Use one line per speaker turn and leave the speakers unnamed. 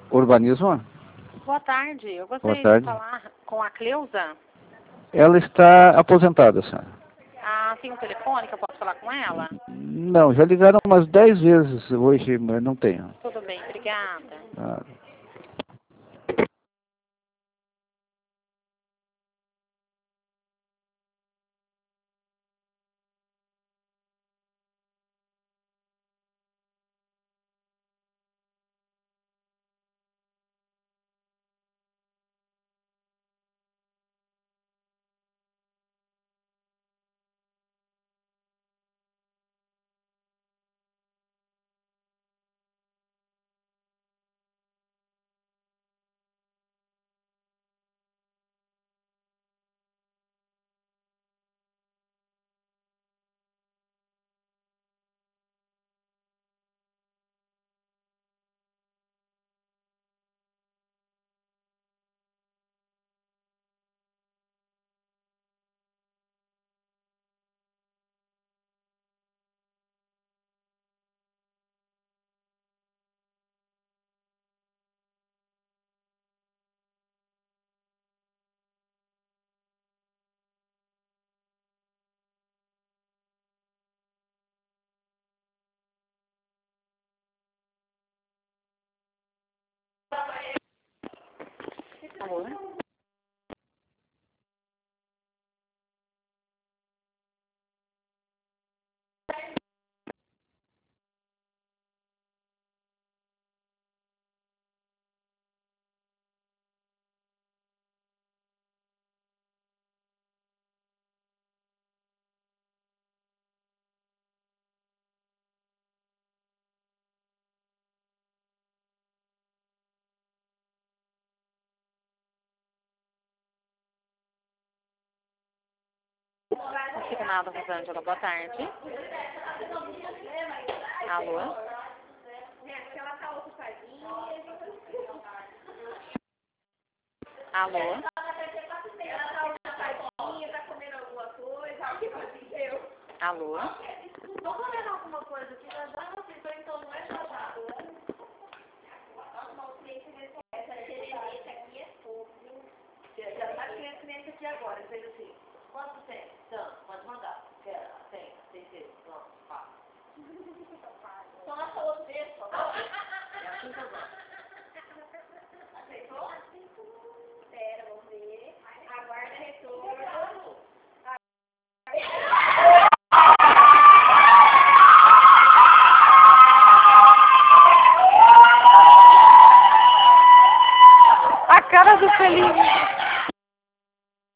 Urbanismo?
Boa tarde. Eu
Boa
gostaria
tarde.
de falar com a Cleusa.
Ela está aposentada, senhora.
Ah, tem um telefone que eu posso falar com ela?
Não, já ligaram umas 10 vezes hoje, mas não tenho.
Tudo bem, obrigada.
Ah,
Alô? Não fica nada, Rosângela. Boa tarde. Alô? Alô? Alô? A cara do Felipe.